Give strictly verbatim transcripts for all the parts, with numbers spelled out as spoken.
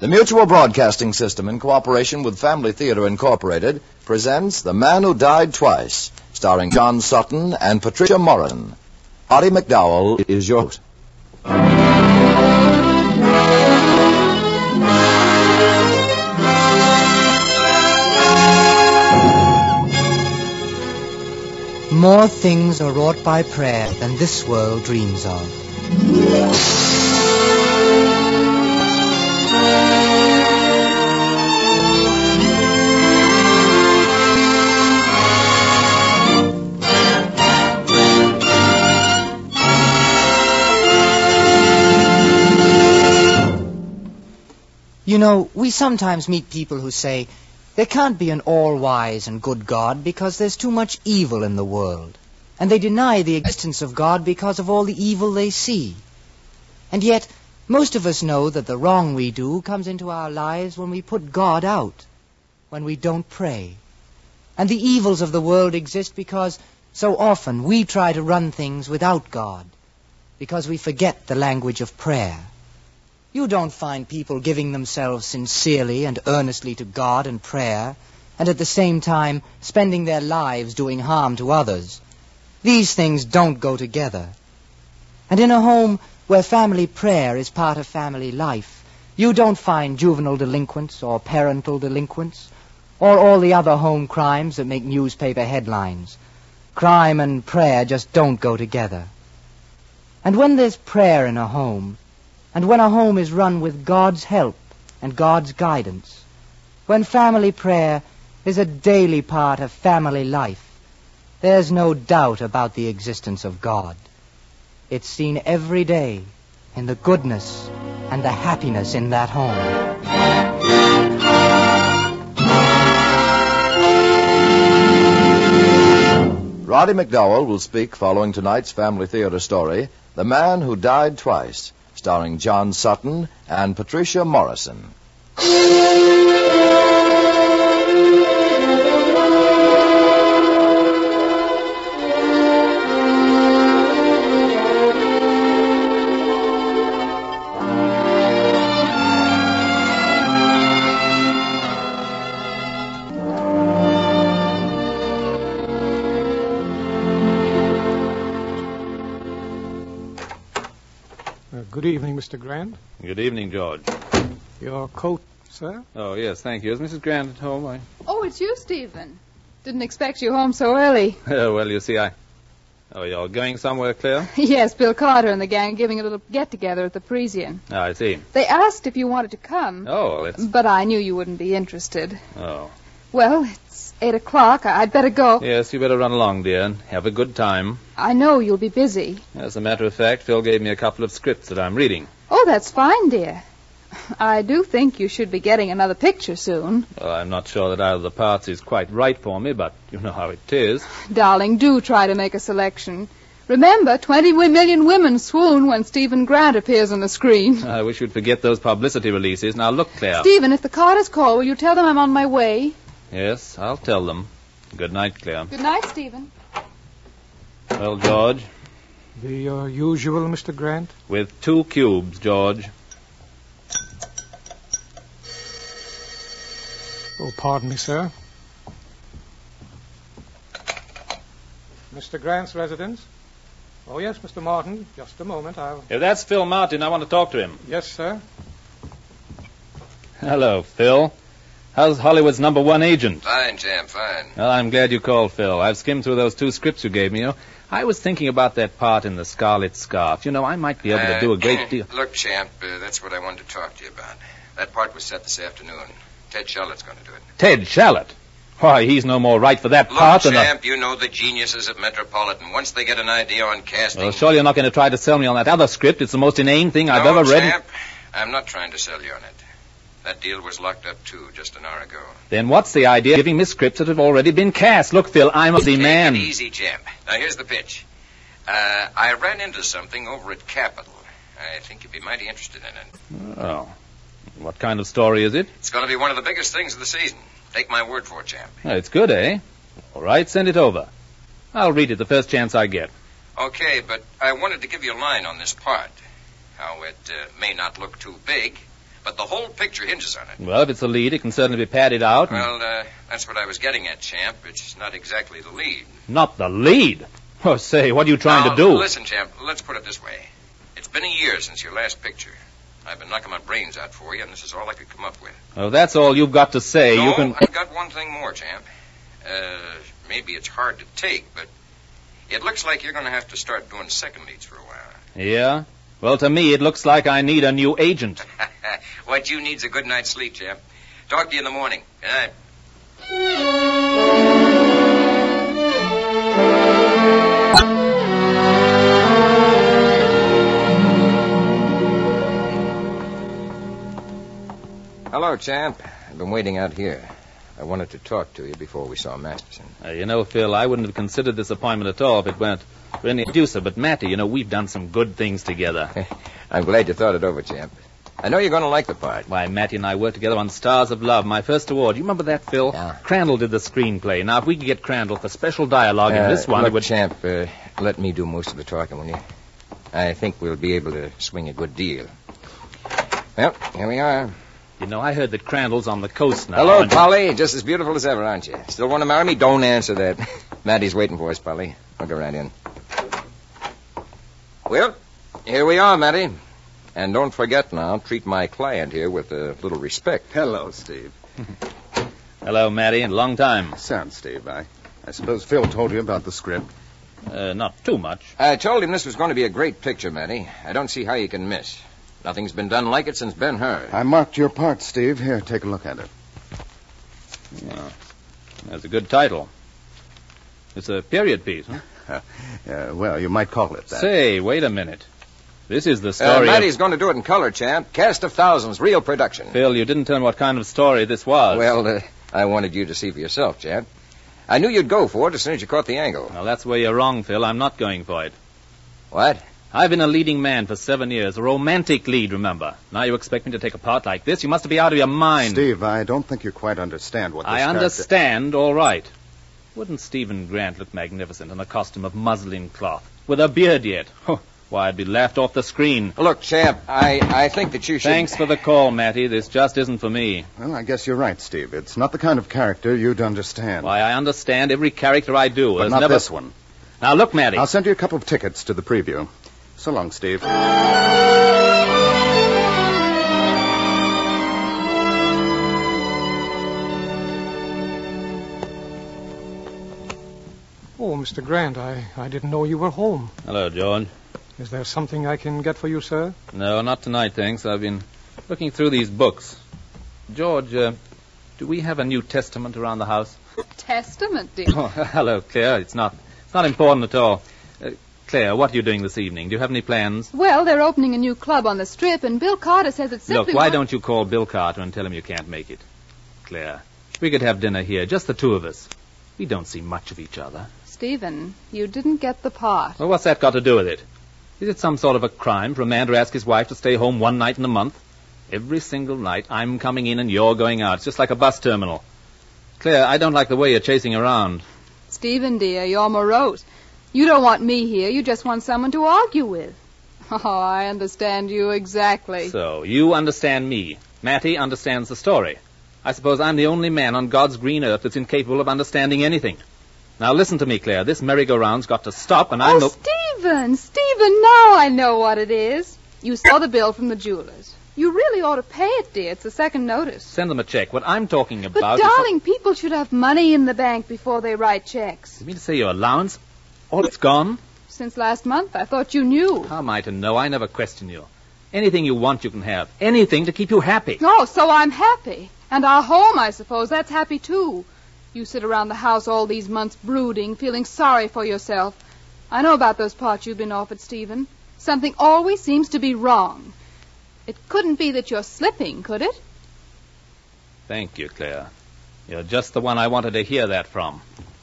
The Mutual Broadcasting System, in cooperation with Family Theater Incorporated, presents The Man Who Died Twice, starring John Sutton and Patricia Morrison. Roddy McDowell is your host. More things are wrought by prayer than this world dreams of. You know, we sometimes meet people who say, there can't be an all-wise and good God because there's too much evil in the world. And they deny the existence of God because of all the evil they see. And yet, most of us know that the wrong we do comes into our lives when we put God out, when we don't pray. And the evils of the world exist because so often we try to run things without God, because we forget the language of prayer. You don't find people giving themselves sincerely and earnestly to God and prayer, and at the same time spending their lives doing harm to others. These things don't go together. And in a home where family prayer is part of family life, you don't find juvenile delinquents or parental delinquents, or all the other home crimes that make newspaper headlines. Crime and prayer just don't go together. And when there's prayer in a home, and when a home is run with God's help and God's guidance, when family prayer is a daily part of family life, there's no doubt about the existence of God. It's seen every day in the goodness and the happiness in that home. Roddy McDowell will speak following tonight's Family Theater story, The Man Who Died Twice, starring John Sutton and Patricia Morrison. Good evening, Mister Grant. Good evening, George. Your coat, sir? Oh, yes, thank you. Is Missus Grant at home? I... Oh, it's you, Stephen. Didn't expect you home so early. Oh, well, you see, I... Oh, you're going somewhere, Claire? Yes, Bill Carter and the gang are giving a little get-together at the Parisian. Oh, I see. They asked if you wanted to come. Oh, well, it's... But I knew you wouldn't be interested. Oh. Well, it's eight o'clock. I'd better go. Yes, you better run along, dear, and have a good time. I know you'll be busy. As a matter of fact, Phil gave me a couple of scripts that I'm reading. Oh, that's fine, dear. I do think you should be getting another picture soon. Well, I'm not sure that either of the parts is quite right for me, but you know how it is. Darling, do try to make a selection. Remember, twenty million women swoon when Stephen Grant appears on the screen. I wish you'd forget those publicity releases. Now, look, Claire. Stephen, if the Carters call, will you tell them I'm on my way? Yes, I'll tell them. Good night, Claire. Good night, Stephen. Well, George? The uh, usual, Mister Grant? With two cubes, George. Oh, pardon me, sir. Mister Grant's residence? Oh, yes, Mister Martin. Just a moment, I'll... If that's Phil Martin, I want to talk to him. Yes, sir. Hello, Phil. How's Hollywood's number one agent? Fine, champ, fine. Well, I'm glad you called, Phil. I've skimmed through those two scripts you gave me. You know, I was thinking about that part in The Scarlet Scarf. You know, I might be able to do a great deal. Look, champ, uh, that's what I wanted to talk to you about. That part was set this afternoon. Ted Shallett's going to do it. Ted Shallett? Why, he's no more right for that Look, part than champ, a... you know the geniuses at Metropolitan. Once they get an idea on casting... Well, surely you're not going to try to sell me on that other script. It's the most inane thing I've no, ever read. champ, I'm not trying to sell you on it. That deal was locked up, too, just an hour ago. Then what's the idea of giving me scripts that have already been cast? Look, Phil, I'm a busy man. Take it easy, champ. Now, here's the pitch. Uh, I ran into something over at Capitol. I think you'd be mighty interested in it. Oh. What kind of story is it? It's going to be one of the biggest things of the season. Take my word for it, champ. Oh, it's good, eh? All right, send it over. I'll read it the first chance I get. Okay, but I wanted to give you a line on this part. How it uh, may not look too big, but the whole picture hinges on it. Well, if it's a lead, it can certainly be padded out. and- Well, uh, that's what I was getting at, Champ. It's not exactly the lead. Not the lead? Oh, say, what are you trying now, to do? Listen, Champ, let's put it this way. It's been a year since your last picture. I've been knocking my brains out for you, and this is all I could come up with. Well, that's all you've got to say. no, You can... I've got one thing more, Champ. Uh, maybe it's hard to take, but it looks like you're going to have to start doing second leads for a while. Yeah? Well, to me, it looks like I need a new agent. What you need's a good night's sleep, Champ. Talk to you in the morning. Good night. Hello, Champ. I've been waiting out here. I wanted to talk to you before we saw Masterson. Uh, you know, Phil, I wouldn't have considered this appointment at all if it weren't for any producer. But, Matty, you know, we've done some good things together. I'm glad you thought it over, Champ. I know you're going to like the part. Why, Matty and I worked together on Stars of Love, my first award. You remember that, Phil? Yeah. Crandall did the screenplay. Now, if we could get Crandall for special dialogue in Uh, this one, look, it would... Champ, uh, let me do most of the talking, will you? I think we'll be able to swing a good deal. Well, here we are. You know, I heard that Crandall's on the coast now. Hello, and- Polly. Just as beautiful as ever, aren't you? Still want to marry me? Don't answer that. Maddie's waiting for us, Polly. I'll go right in. Well, here we are, Maddie. And don't forget now, treat my client here with a little respect. Hello, Steve. Hello, Matty, and long time. Sam, Steve. I, I suppose Phil told you about the script. Uh, not too much. I told him this was going to be a great picture, Maddie. I don't see how you can miss. Nothing's been done like it since Ben-Hur. I marked your part, Steve. Here, take a look at it. Well, that's a good title. It's a period piece, huh? Uh, well, you might call it that. Say, wait a minute. This is the Uh, story Maddie's of... going to do it in color, champ. Cast of thousands, real production. Phil, you didn't tell me what kind of story this was. Well, uh, I wanted you to see for yourself, champ. I knew you'd go for it as soon as you caught the angle. Well, that's where you're wrong, Phil. I'm not going for it. What? I've been a leading man for seven years, a romantic lead, remember. Now you expect me to take a part like this? You must be out of your mind. Steve, I don't think you quite understand what this I character... understand, all right. Wouldn't Stephen Grant look magnificent in a costume of muslin cloth? With a beard yet? Oh, why, I'd be laughed off the screen. Look, champ, I, I think that you should... Thanks for the call, Matty. This just isn't for me. Well, I guess you're right, Steve. It's not the kind of character you'd understand. Why, I understand every character I do. But There's not never... this one. Now, look, Matty. I'll send you a couple of tickets to the preview. So long, Steve. Oh, Mister Grant, I, I didn't know you were home. Hello, George. Is there something I can get for you, sir? No, not tonight, thanks. I've been looking through these books. George, uh, do we have a New Testament around the house? Testament, dear. Oh, hello, Claire. It's not, it's not important at all. Uh, Claire, what are you doing this evening? Do you have any plans? Well, they're opening a new club on the Strip, and Bill Carter says it's simply... Look, why one- don't you call Bill Carter and tell him you can't make it? Claire, we could have dinner here, just the two of us. We don't see much of each other. Stephen, you didn't get the part. Well, what's that got to do with it? Is it some sort of a crime for a man to ask his wife to stay home one night in a month? Every single night, I'm coming in and you're going out. It's just like a bus terminal. Claire, I don't like the way you're chasing around. Stephen, dear, you're morose. You don't want me here. You just want someone to argue with. Oh, I understand you exactly. So, you understand me. Matty understands the story. I suppose I'm the only man on God's green earth that's incapable of understanding anything. Now, listen to me, Claire. This merry-go-round's got to stop, and I'm Oh, no... Stephen, Stephen, now I know what it is. You saw the bill from the jeweler's. You really ought to pay it, dear. It's the second notice. Send them a check. What I'm talking But, about is... darling, people should have money in the bank before they write checks. You mean to say your allowance? All it's gone? Since last month, I thought you knew. How am I to know? I never question you. Anything you want, you can have. Anything to keep you happy. Oh, so I'm happy. And our home, I suppose, that's happy, too. You sit around the house all these months brooding, feeling sorry for yourself. I know about those parts you've been offered, Stephen. Something always seems to be wrong. It couldn't be that you're slipping, could it? Thank you, Claire. You're just the one I wanted to hear that from.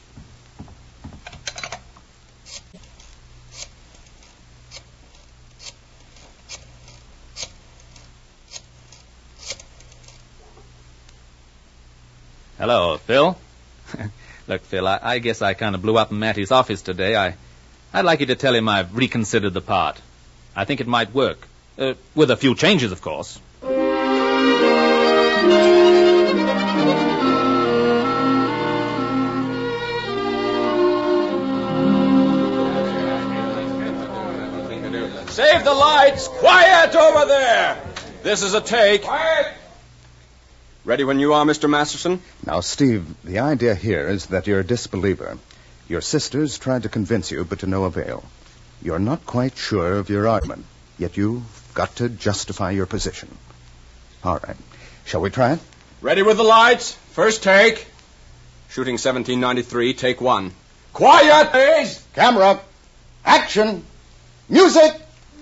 Hello, Phil. Look, Phil, I, I guess I kind of blew up in Matty's office today. I, I'd like you to tell him I've reconsidered the part. I think it might work. Uh, with a few changes, of course. have the lights. Quiet over there. This is a take. Quiet. Ready when you are, Mister Masterson? Now, Steve, the idea here is that you're a disbeliever. Your sisters tried to convince you, but to no avail. You're not quite sure of your argument, yet you've got to justify your position. All right. Shall we try it? Ready with the lights. First take. Shooting seventeen ninety-three, take one. Quiet, please. Camera. Action. Music.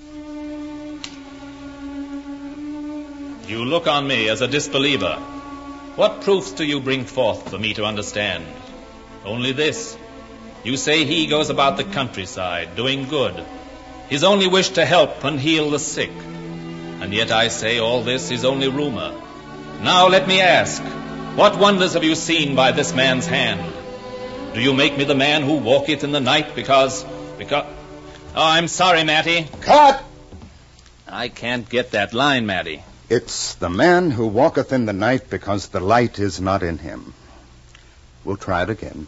You look on me as a disbeliever. What proofs do you bring forth for me to understand? Only this. You say he goes about the countryside, doing good. His only wish to help and heal the sick. And yet I say all this is only rumor. Now let me ask, what wonders have you seen by this man's hand? Do you make me the man who walketh in the night because... because... Oh, I'm sorry, Matty. Cut! I can't get that line, Matty. It's the man who walketh in the night because the light is not in him. We'll try it again.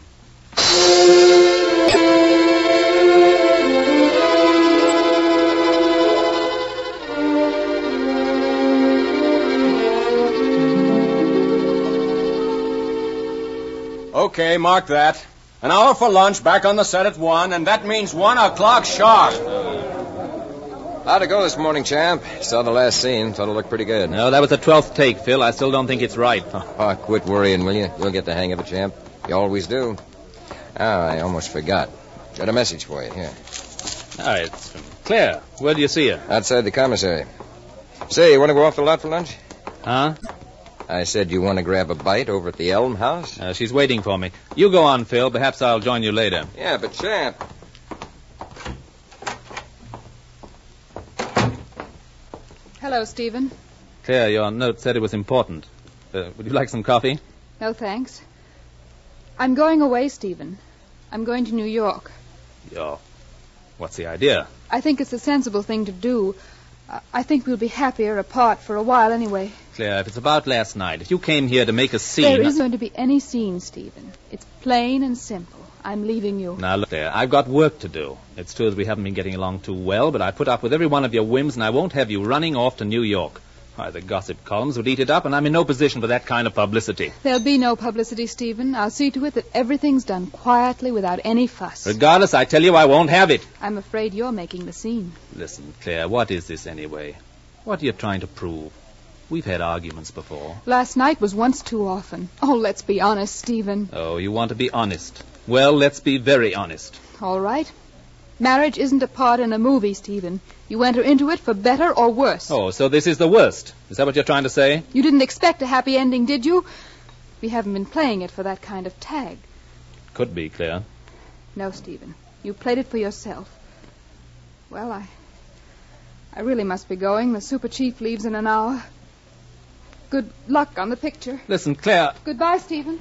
Okay, mark that. An hour for lunch, back on the set at one, and that means one o'clock sharp. How'd it go this morning, champ? Saw the last scene. Thought it looked pretty good. No, that was the twelfth take, Phil. I still don't think it's right. Oh, quit worrying, will you? You'll get the hang of it, champ. You always do. Oh, I almost forgot. Got a message for you, here. Ah, it's from Claire. Where do you see her? Outside the commissary. Say, you want to go off the lot for lunch? Huh? I said you want to grab a bite over at the Elm House? Uh, she's waiting for me. You go on, Phil. Perhaps I'll join you later. Yeah, but champ... Hello, Stephen. Claire, your note said it was important. Uh, would you like some coffee? No, thanks. I'm going away, Stephen. I'm going to New York. Yo, what's the idea? I think it's a sensible thing to do. Uh, I think we'll be happier apart for a while anyway. Claire, if it's about last night, if you came here to make a scene... There isn't going to be any scene, Stephen. It's plain and simple. I'm leaving you. Now, look there. I've got work to do. It's true that we haven't been getting along too well, but I put up with every one of your whims, and I won't have you running off to New York. Why, the gossip columns would eat it up, and I'm in no position for that kind of publicity. There'll be no publicity, Stephen. I'll see to it that everything's done quietly without any fuss. Regardless, I tell you I won't have it. I'm afraid you're making the scene. Listen, Claire, what is this anyway? What are you trying to prove? We've had arguments before. Last night was once too often. Oh, let's be honest, Stephen. Oh, you want to be honest. Well, let's be very honest. All right. Marriage isn't a part in a movie, Stephen. You enter into it for better or worse. Oh, so this is the worst. Is that what you're trying to say? You didn't expect a happy ending, did you? We haven't been playing it for that kind of tag. Could be, Claire. No, Stephen. You played it for yourself. Well, I... I really must be going. The super chief leaves in an hour. Good luck on the picture. Listen, Claire... Goodbye, Stephen.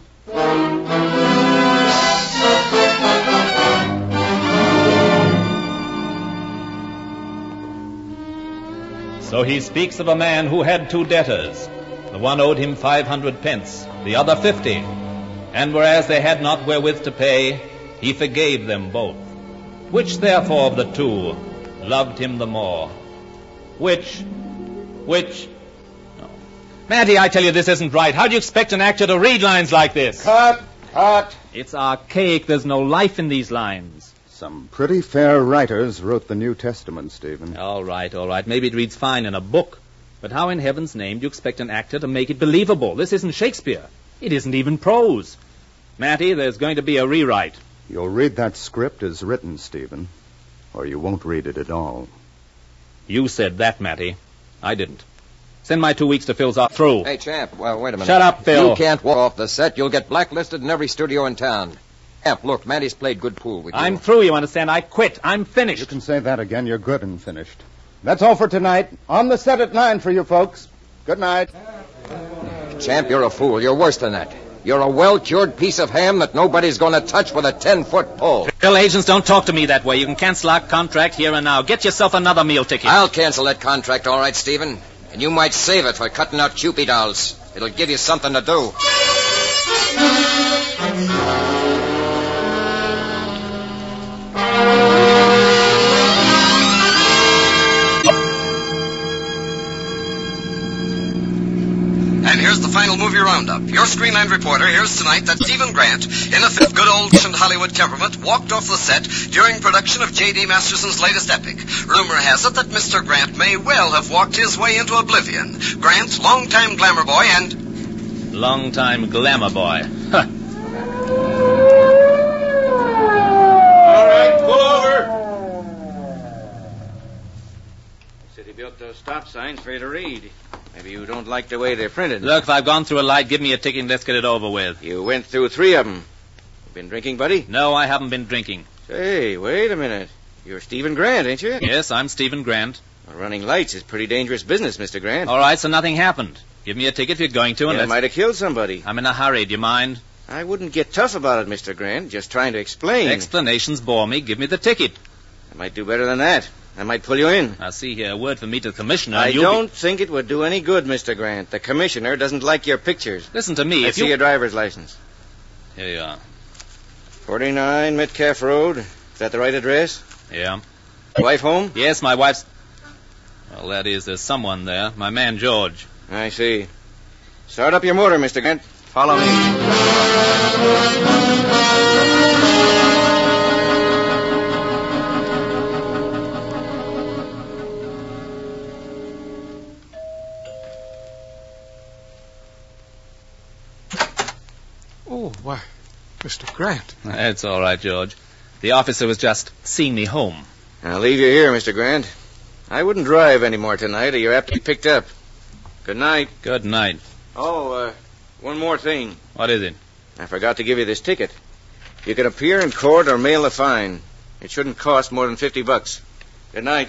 So he speaks of a man who had two debtors. The one owed him five hundred pence, the other fifty. And whereas they had not wherewith to pay, he forgave them both. Which therefore of the two loved him the more? Which, which... Oh. Matty, I tell you this isn't right. How do you expect an actor to read lines like this? Cut! Cut! It's archaic. There's no life in these lines. Some pretty fair writers wrote the New Testament, Stephen. All right, all right. Maybe it reads fine in a book. But how in heaven's name do you expect an actor to make it believable? This isn't Shakespeare. It isn't even prose. Matty, there's going to be a rewrite. You'll read that script as written, Stephen, or you won't read it at all. You said that, Matty. I didn't. Send my two weeks to Phil's off through. Hey, champ, well, wait a minute. Shut up, Phil. You can't walk off the set. You'll get blacklisted in every studio in town. Champ, look, Matty's played good pool with you. I'm through, you understand? I quit. I'm finished. You can say that again. You're good and finished. That's all for tonight. On the set at nine for you folks. Good night. Champ, you're a fool. You're worse than that. You're a well-cured piece of ham that nobody's going to touch with a ten-foot pole. Phil, agents, don't talk to me that way. You can cancel our contract here and now. Get yourself another meal ticket. I'll cancel that contract, all right, Stephen. And you might save it for cutting out Cupid dolls. It'll give you something to do. And here's the final movie roundup. Your Screenland reporter hears tonight that Stephen Grant, in a fit of good old-fashioned Hollywood temperament, walked off the set during production of J D. Masterson's latest epic. Rumor has it that Mister Grant may well have walked his way into oblivion. Grant, longtime glamour boy and... Long-time glamour boy. Huh. All right, pull over. City built those stop signs for you to read. Maybe you don't like the way they're printed. Look, if I've gone through a light, give me a ticket and let's get it over with. You went through three of them. You been drinking, buddy? No, I haven't been drinking. Say, wait a minute. You're Stephen Grant, ain't you? Yes, I'm Stephen Grant. Well, running lights is pretty dangerous business, Mister Grant. All right, so nothing happened. Give me a ticket if you're going to, and Yeah, let's... might have killed somebody. I'm in a hurry. Do you mind? I wouldn't get tough about it, Mister Grant. Just trying to explain. Explanations bore me. Give me the ticket. I might do better than that. I might pull you in. Now, see here, a word from me to the commissioner. I and you'll don't be... think it would do any good, Mister Grant. The commissioner doesn't like your pictures. Listen to me. I if see you... your driver's license. Here you are. forty-nine Metcalf Road. Is that the right address? Yeah. Wife home? Yes, my wife's... Well, that is, there's someone there. My man, George. I see. Start up your motor, Mister Grant. Follow me. Oh, why, Mister Grant. It's all right, George. The officer was just seeing me home. I'll leave you here, Mister Grant. I wouldn't drive any more tonight, or you're apt to be picked up. Good night. Good night. Oh, uh, one more thing. What is it? I forgot to give you this ticket. You can appear in court or mail a fine. It shouldn't cost more than fifty bucks. Good night.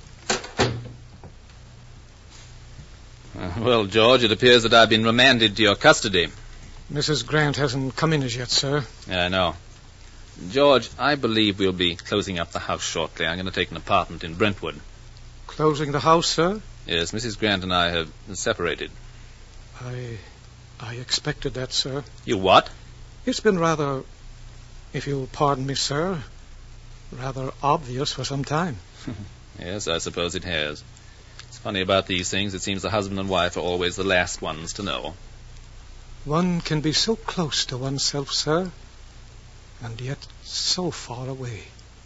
Uh, well, George, it appears that I've been remanded to your custody. Missus Grant hasn't come in as yet, sir. Yeah, I know. George, I believe we'll be closing up the house shortly. I'm going to take an apartment in Brentwood. Closing the house, sir? Yes, Missus Grant and I have separated. I... I expected that, sir. You what? It's been rather, if you'll pardon me, sir, rather obvious for some time. Yes, I suppose it has. It's funny about these things. It seems the husband and wife are always the last ones to know. One can be so close to oneself, sir, and yet so far away.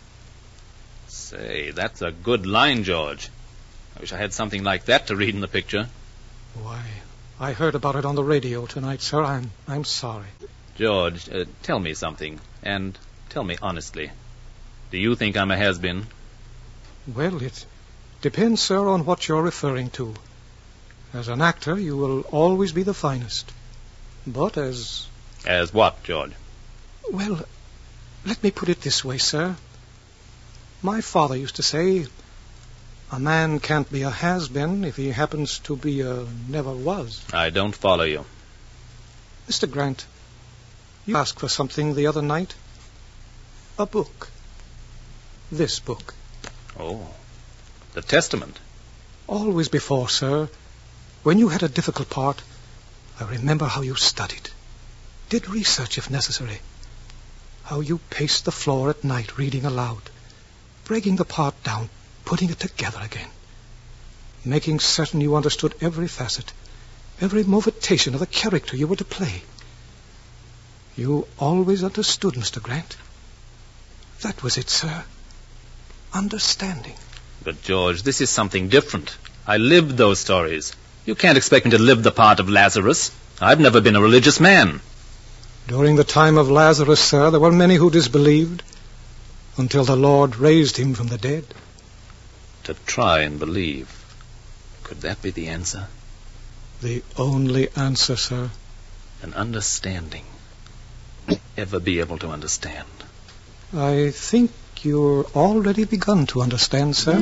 Say, that's a good line, George. I wish I had something like that to read in the picture. Why, I heard about it on the radio tonight, sir. I'm I'm sorry. George, uh, tell me something, and tell me honestly. Do you think I'm a has-been? Well, it depends, sir, on what you're referring to. As an actor, you will always be the finest. But as... As what, George? Well, let me put it this way, sir. My father used to say, a man can't be a has-been if he happens to be a never was. I don't follow you. Mister Grant, you asked for something the other night. A book. This book. Oh, the Testament. Always before, sir, when you had a difficult part, I remember how you studied, did research if necessary, how you paced the floor at night reading aloud, breaking the part down, putting it together again, making certain you understood every facet, every movetation of the character you were to play. You always understood, Mister Grant. That was it, sir. Understanding. But, George, this is something different. I lived those stories. You can't expect me to live the part of Lazarus. I've never been a religious man. During the time of Lazarus, sir, there were many who disbelieved until the Lord raised him from the dead. To try and believe. Could that be the answer? The only answer, sir. An understanding. Ever be able to understand. I think you're already begun to understand, sir.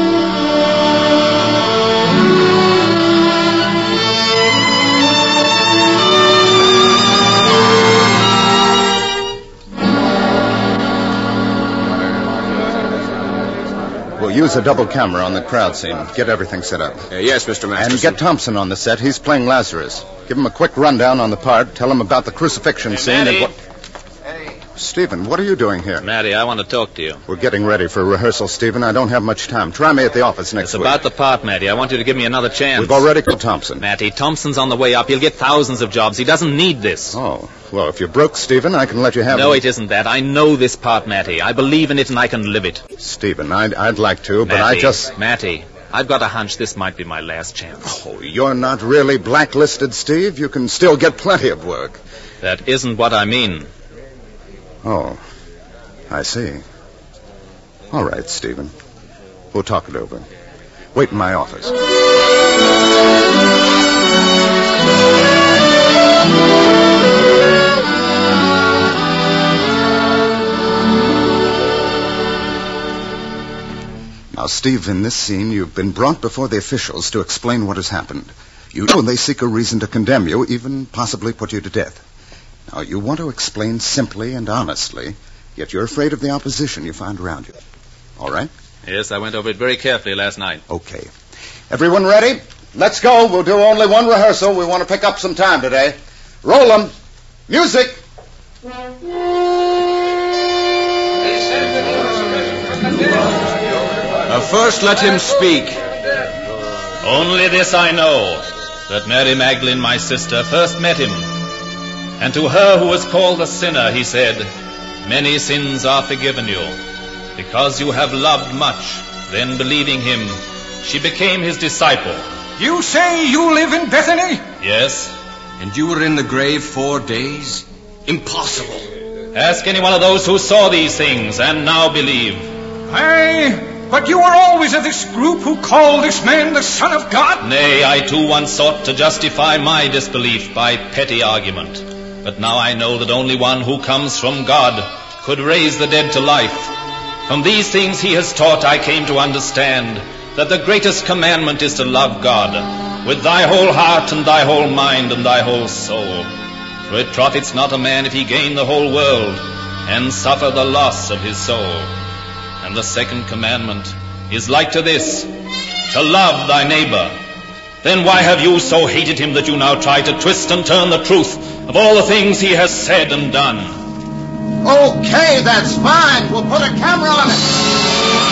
We'll use a double camera on the crowd scene. Get everything set up. Uh, yes, Mister Masterson. And get Thompson on the set. He's playing Lazarus. Give him a quick rundown on the part. Tell him about the crucifixion Hey, scene Matty. and what... Hey, Stephen, what are you doing here? Matty, I want to talk to you. We're getting ready for rehearsal, Stephen. I don't have much time. Try me at the office next It's week. about the part, Matty. I want you to give me another chance. We've already called Thompson. Matty, Thompson's on the way up. He'll get thousands of jobs. He doesn't need this. Oh, well, if you're broke, Stephen, I can let you have No, it. it isn't that. I know this part, Matty. I believe in it and I can live it. Stephen, I'd, I'd like to, but Matty, I just... Matty, I've got a hunch this might be my last chance. Oh, you're not really blacklisted, Steve. You can still get plenty of work. That isn't what I mean. Oh, I see. All right, Stephen. We'll talk it over. Wait in my office. Now, Steve, in this scene, you've been brought before the officials to explain what has happened. You know they seek a reason to condemn you, even possibly put you to death. Now, you want to explain simply and honestly, yet you're afraid of the opposition you find around you. All right? Yes, I went over it very carefully last night. Okay. Everyone ready? Let's go. We'll do only one rehearsal. We want to pick up some time today. Roll them. Music. Uh, first, let him speak. Only this I know, that Mary Magdalene, my sister, first met him. And to her who was called a sinner, he said, "Many sins are forgiven you, because you have loved much." Then, believing him, she became his disciple. You say you live in Bethany? Yes. And you were in the grave four days? Impossible. Ask any one of those who saw these things and now believe. Aye, but you were always of this group who called this man the Son of God? Nay, I too once sought to justify my disbelief by petty argument. But now I know that only one who comes from God could raise the dead to life. From these things he has taught I came to understand that the greatest commandment is to love God with thy whole heart and thy whole mind and thy whole soul. For it profits not a man if he gain the whole world and suffer the loss of his soul. And the second commandment is like to this, to love thy neighbor. Then why have you so hated him that you now try to twist and turn the truth of all the things he has said and done? Okay, that's fine. We'll put a camera on it.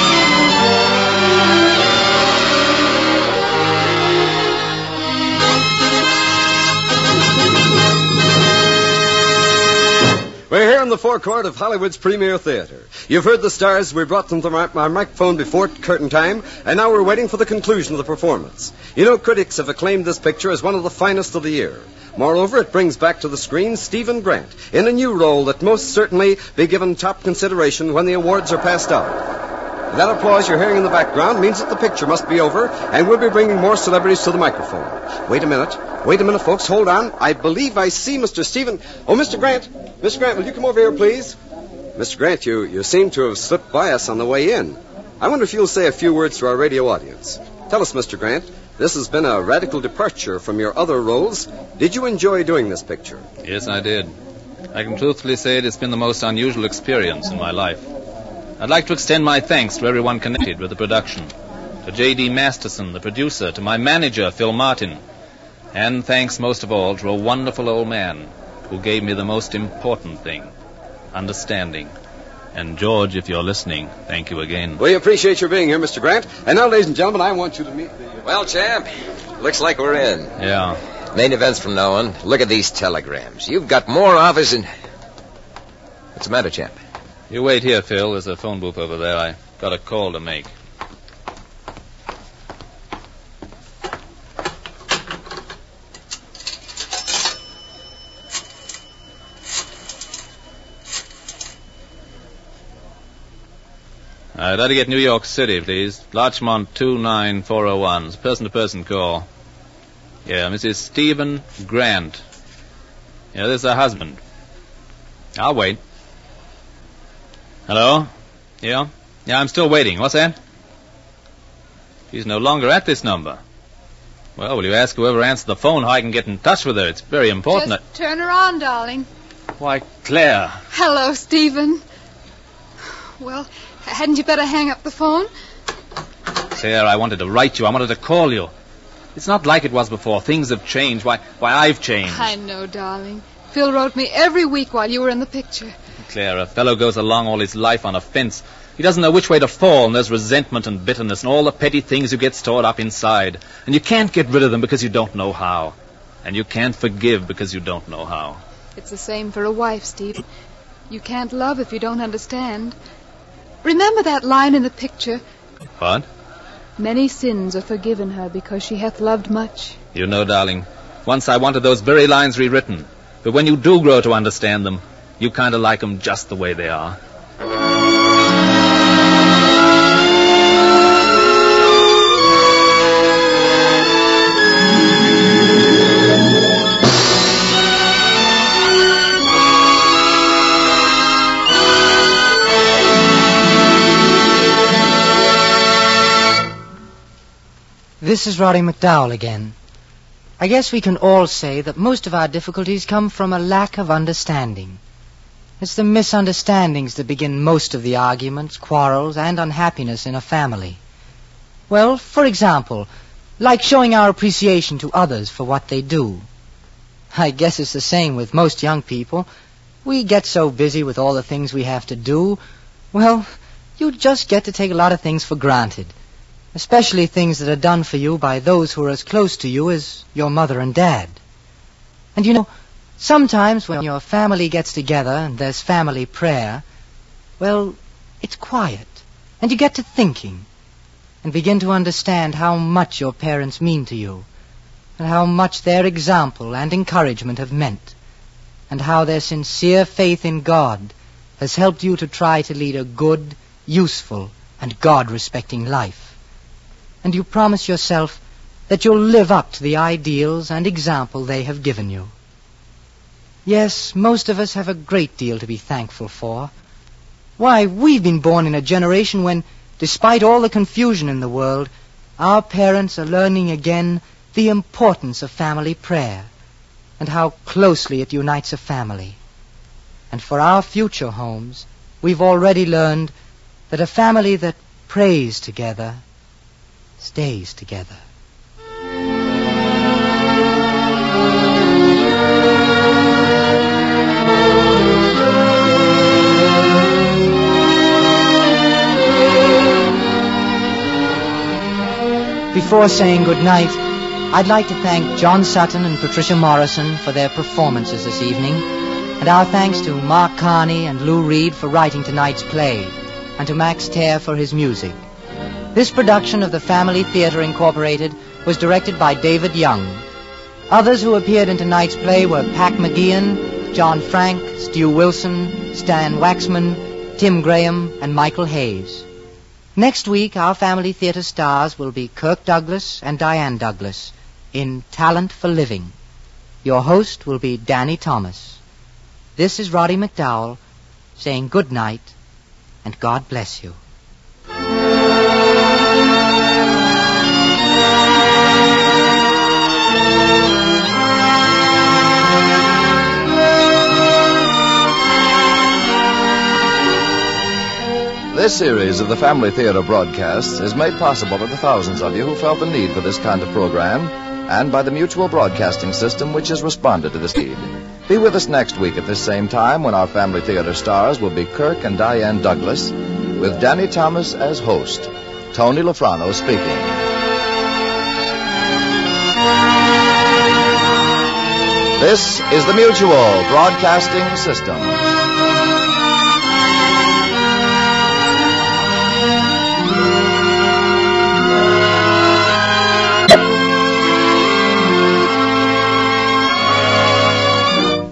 We're here in the forecourt of Hollywood's premier theater. You've heard the stars. We brought them to our microphone before curtain time, and now we're waiting for the conclusion of the performance. You know, critics have acclaimed this picture as one of the finest of the year. Moreover, it brings back to the screen Stephen Grant in a new role that most certainly be given top consideration when the awards are passed out. That applause you're hearing in the background means that the picture must be over, and we'll be bringing more celebrities to the microphone. Wait a minute. Wait a minute, folks. Hold on. I believe I see Mister Stephen. Oh, Mister Grant. Mister Grant, will you come over here, please? Mister Grant, you, you seem to have slipped by us on the way in. I wonder if you'll say a few words to our radio audience. Tell us, Mister Grant, this has been a radical departure from your other roles. Did you enjoy doing this picture? Yes, I did. I can truthfully say it's been the most unusual experience in my life. I'd like to extend my thanks to everyone connected with the production. To J D Masterson, the producer, to my manager, Phil Martin. And thanks most of all to a wonderful old man who gave me the most important thing, understanding. And George, if you're listening, thank you again. We appreciate your being here, Mister Grant. And now, ladies and gentlemen, I want you to meet the... Well, champ, looks like we're in. Yeah. Main events from now on. Look at these telegrams. You've got more office in... What's the matter, champ? You wait here, Phil. There's a phone booth over there. I got a call to make. I'd like to get New York City, please. Larchmont two nine four oh one. It's a person-to-person call. Yeah, Missus Stephen Grant. Yeah, this is her husband. I'll wait. Hello? Yeah? Yeah, I'm still waiting. What's that? She's no longer at this number. Well, will you ask whoever answered the phone how I can get in touch with her? It's very important. Just turn her on, darling. Why, Claire. Hello, Stephen. Well, hadn't you better hang up the phone? Claire, I wanted to write you. I wanted to call you. It's not like it was before. Things have changed. Why, why I've changed. I know, darling. Phil wrote me every week while you were in the picture. Claire, a fellow goes along all his life on a fence. He doesn't know which way to fall, and there's resentment and bitterness and all the petty things you get stored up inside. And you can't get rid of them because you don't know how. And you can't forgive because you don't know how. It's the same for a wife, Stephen. You can't love if you don't understand. Remember that line in the picture? What? Many sins are forgiven her because she hath loved much. You know, darling, once I wanted those very lines rewritten. But when you do grow to understand them, you kind of like them just the way they are. This is Roddy McDowell again. I guess we can all say that most of our difficulties come from a lack of understanding. It's the misunderstandings that begin most of the arguments, quarrels, and unhappiness in a family. Well, for example, like showing our appreciation to others for what they do. I guess it's the same with most young people. We get so busy with all the things we have to do. Well, you just get to take a lot of things for granted. Especially things that are done for you by those who are as close to you as your mother and dad. And you know, sometimes when your family gets together and there's family prayer, well, it's quiet. And you get to thinking and begin to understand how much your parents mean to you and how much their example and encouragement have meant and how their sincere faith in God has helped you to try to lead a good, useful, and God-respecting life. And you promise yourself that you'll live up to the ideals and example they have given you. Yes, most of us have a great deal to be thankful for. Why, we've been born in a generation when, despite all the confusion in the world, our parents are learning again the importance of family prayer and how closely it unites a family. And for our future homes, we've already learned that a family that prays together stays together. Before saying good night, I'd like to thank John Sutton and Patricia Morrison for their performances this evening, and our thanks to Mark Carney and Lou Reed for writing tonight's play, and to Max Terre for his music. This production of the Family Theater Incorporated was directed by David Young. Others who appeared in tonight's play were Pac McGeehan, John Frank, Stu Wilson, Stan Waxman, Tim Graham, and Michael Hayes. Next week, our Family Theater stars will be Kirk Douglas and Diane Douglas in Talent for Living. Your host will be Danny Thomas. This is Roddy McDowell saying good night and God bless you. This series of the Family Theater broadcasts is made possible by the thousands of you who felt the need for this kind of program and by the Mutual Broadcasting System, which has responded to this need. Be with us next week at this same time when our Family Theater stars will be Kirk and Diane Douglas with Danny Thomas as host. Tony Lafrano speaking. This is the Mutual Broadcasting System.